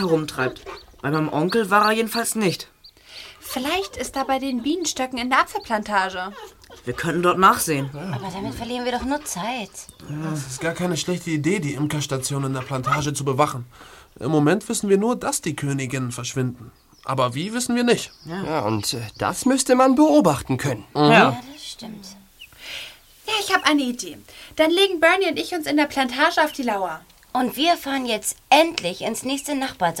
herumtreibt. Bei meinem Onkel war er jedenfalls nicht. Vielleicht ist er bei den Bienenstöcken in der Apfelplantage. Wir könnten dort nachsehen. Aber damit verlieren wir doch nur Zeit. Ja, es ist gar keine schlechte Idee, die Imkerstation in der Plantage zu bewachen. Im Moment wissen wir nur, dass die Königinnen verschwinden. Aber wie, wissen wir nicht. Ja, und das müsste man beobachten können. Ja. Das stimmt. Ja, ich habe eine Idee. Dann legen Bernie und ich uns in der Plantage auf die Lauer. Und wir fahren jetzt endlich ins nächste Nachbardorf.